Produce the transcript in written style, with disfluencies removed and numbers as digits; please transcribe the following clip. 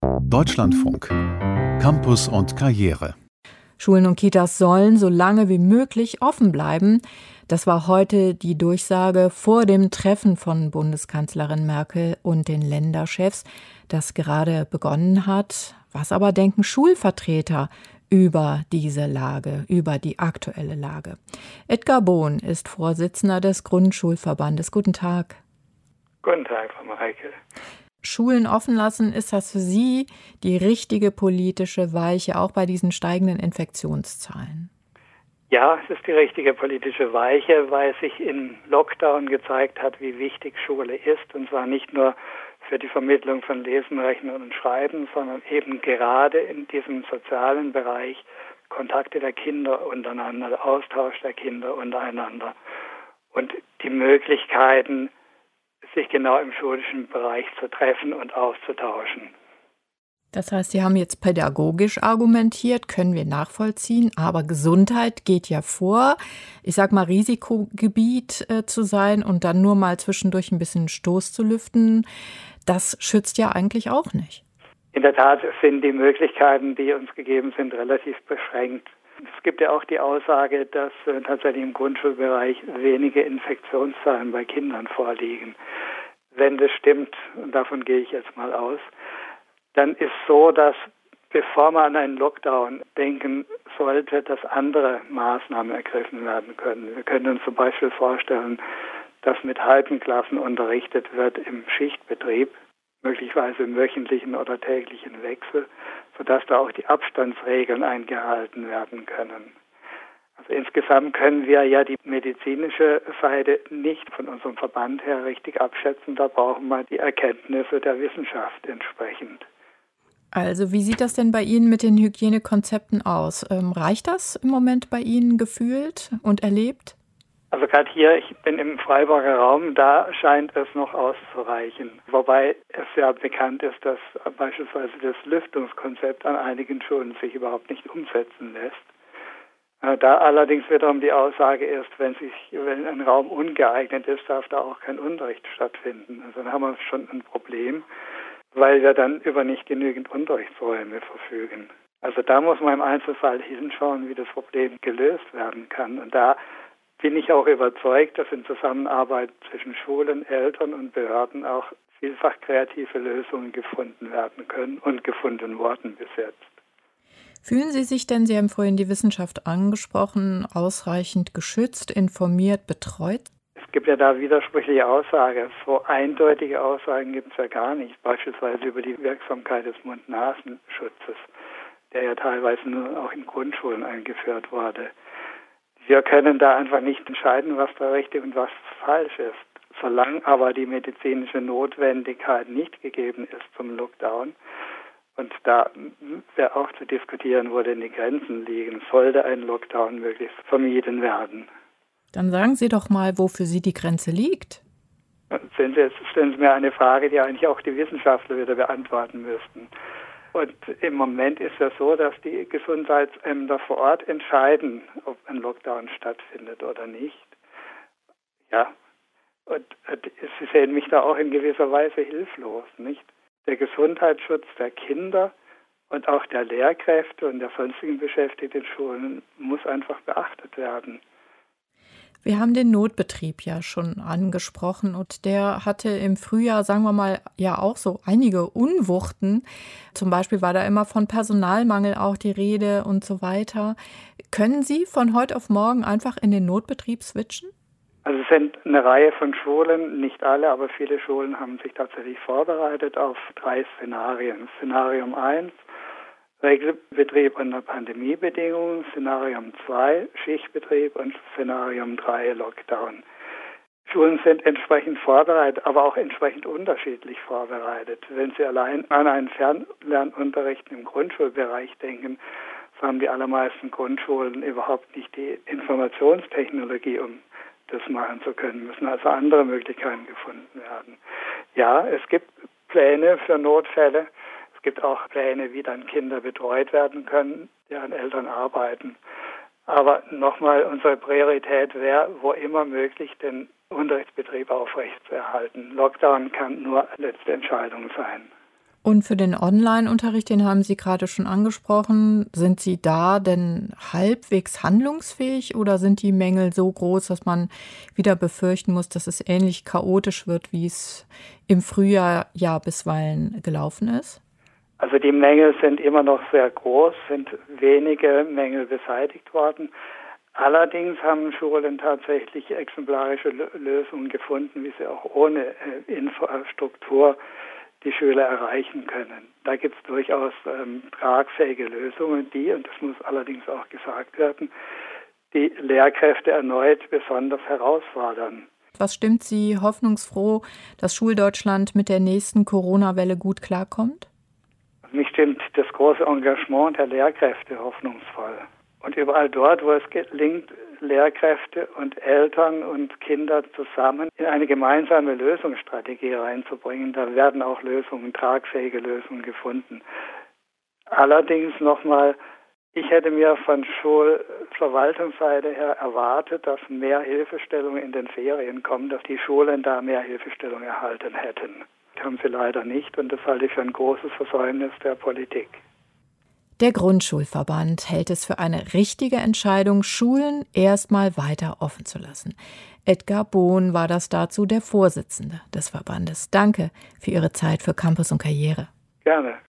Deutschlandfunk. Campus und Karriere. Schulen und Kitas sollen so lange wie möglich offen bleiben. Das war heute die Durchsage vor dem Treffen von Bundeskanzlerin Merkel und den Länderchefs, das gerade begonnen hat. Was aber denken Schulvertreter über diese Lage, über die aktuelle Lage? Edgar Bohn ist Vorsitzender des Grundschulverbandes. Guten Tag. Guten Tag, Frau Mareike. Schulen offen lassen, ist das für Sie die richtige politische Weiche, auch bei diesen steigenden Infektionszahlen? Ja, es ist die richtige politische Weiche, weil sich im Lockdown gezeigt hat, wie wichtig Schule ist. Und zwar nicht nur für die Vermittlung von Lesen, Rechnen und Schreiben, sondern eben gerade in diesem sozialen Bereich Kontakte der Kinder untereinander, Austausch der Kinder untereinander und die Möglichkeiten, sich genau im schulischen Bereich zu treffen und auszutauschen. Das heißt, Sie haben jetzt pädagogisch argumentiert, können wir nachvollziehen, aber Gesundheit geht ja vor. Ich sag mal, Risikogebiet zu sein und dann nur mal zwischendurch ein bisschen Stoß zu lüften, das schützt ja eigentlich auch nicht. In der Tat sind die Möglichkeiten, die uns gegeben sind, relativ beschränkt. Es gibt ja auch die Aussage, dass tatsächlich im Grundschulbereich wenige Infektionszahlen bei Kindern vorliegen. Wenn das stimmt, und davon gehe ich jetzt mal aus, dann ist so, dass bevor man an einen Lockdown denken sollte, dass andere Maßnahmen ergriffen werden können. Wir können uns zum Beispiel vorstellen, dass mit halben Klassen unterrichtet wird im Schichtbetrieb, möglicherweise im wöchentlichen oder täglichen Wechsel, sodass da auch die Abstandsregeln eingehalten werden können. Also insgesamt können wir ja die medizinische Seite nicht von unserem Verband her richtig abschätzen. Da brauchen wir die Erkenntnisse der Wissenschaft entsprechend. Also wie sieht das denn bei Ihnen mit den Hygienekonzepten aus? Reicht das im Moment bei Ihnen gefühlt und erlebt? Also gerade hier, ich bin im Freiburger Raum, da scheint es noch auszureichen. Wobei es ja bekannt ist, dass beispielsweise das Lüftungskonzept an einigen Schulen sich überhaupt nicht umsetzen lässt. Da allerdings wiederum die Aussage ist, wenn ein Raum ungeeignet ist, darf da auch kein Unterricht stattfinden. Also dann haben wir schon ein Problem, weil wir dann über nicht genügend Unterrichtsräume verfügen. Also da muss man im Einzelfall hinschauen, wie das Problem gelöst werden kann. Und da bin ich auch überzeugt, dass in Zusammenarbeit zwischen Schulen, Eltern und Behörden auch vielfach kreative Lösungen gefunden werden können und gefunden wurden bis jetzt. Fühlen Sie sich denn, Sie haben vorhin die Wissenschaft angesprochen, ausreichend geschützt, informiert, betreut? Es gibt ja da widersprüchliche Aussagen. So eindeutige Aussagen gibt es ja gar nicht, beispielsweise über die Wirksamkeit des Mund-Nasen-Schutzes, der ja teilweise nur auch in Grundschulen eingeführt wurde. Wir können da einfach nicht entscheiden, was da richtig und was falsch ist. Solange aber die medizinische Notwendigkeit nicht gegeben ist zum Lockdown, und da wäre auch zu diskutieren, wo denn die Grenzen liegen, sollte ein Lockdown möglichst vermieden werden. Dann sagen Sie doch mal, wo für Sie die Grenze liegt. Stellen Sie mir eine Frage, die eigentlich auch die Wissenschaftler wieder beantworten müssten. Und im Moment ist es so, dass die Gesundheitsämter vor Ort entscheiden, ob ein Lockdown stattfindet oder nicht. Ja, und Sie sehen mich da auch in gewisser Weise hilflos, nicht? Der Gesundheitsschutz der Kinder und auch der Lehrkräfte und der sonstigen Beschäftigten in Schulen muss einfach beachtet werden. Wir haben den Notbetrieb ja schon angesprochen und der hatte im Frühjahr, sagen wir mal, ja auch so einige Unwuchten. Zum Beispiel war da immer von Personalmangel auch die Rede und so weiter. Können Sie von heute auf morgen einfach in den Notbetrieb switchen? Also es sind eine Reihe von Schulen, nicht alle, aber viele Schulen haben sich tatsächlich vorbereitet auf 3 Szenarien. Szenarium 1, Regelbetrieb unter Pandemiebedingungen, Szenarium 2, Schichtbetrieb und Szenarium 3, Lockdown. Schulen sind entsprechend vorbereitet, aber auch entsprechend unterschiedlich vorbereitet. Wenn Sie allein an einen Fernlernunterricht im Grundschulbereich denken, so haben die allermeisten Grundschulen überhaupt nicht die Informationstechnologie, um das machen zu können, müssen also andere Möglichkeiten gefunden werden. Ja, es gibt Pläne für Notfälle. Es gibt auch Pläne, wie dann Kinder betreut werden können, deren Eltern arbeiten. Aber nochmal, unsere Priorität wäre, wo immer möglich, den Unterrichtsbetrieb aufrechtzuerhalten. Lockdown kann nur letzte Entscheidung sein. Und für den Online-Unterricht, den haben Sie gerade schon angesprochen, sind Sie da denn halbwegs handlungsfähig oder sind die Mängel so groß, dass man wieder befürchten muss, dass es ähnlich chaotisch wird, wie es im Frühjahr ja bisweilen gelaufen ist? Also die Mängel sind immer noch sehr groß, sind wenige Mängel beseitigt worden. Allerdings haben Schulen tatsächlich exemplarische Lösungen gefunden, wie sie auch ohne Infrastruktur die Schüler erreichen können. Da gibt es durchaus tragfähige Lösungen, die, und das muss allerdings auch gesagt werden, die Lehrkräfte erneut besonders herausfordern. Was stimmt Sie hoffnungsfroh, dass Schuldeutschland mit der nächsten Corona-Welle gut klarkommt? Mich stimmt das große Engagement der Lehrkräfte hoffnungsvoll. Und überall dort, wo es gelingt, Lehrkräfte und Eltern und Kinder zusammen in eine gemeinsame Lösungsstrategie reinzubringen, da werden auch Lösungen, tragfähige Lösungen gefunden. Allerdings nochmal, ich hätte mir von Schulverwaltungsseite her erwartet, dass mehr Hilfestellungen in den Ferien kommen, dass die Schulen da mehr Hilfestellung erhalten hätten. Das haben sie leider nicht und das halte ich für ein großes Versäumnis der Politik. Der Grundschulverband hält es für eine richtige Entscheidung, Schulen erstmal weiter offen zu lassen. Edgar Bohn war das dazu der Vorsitzende des Verbandes. Danke für Ihre Zeit für Campus und Karriere. Gerne.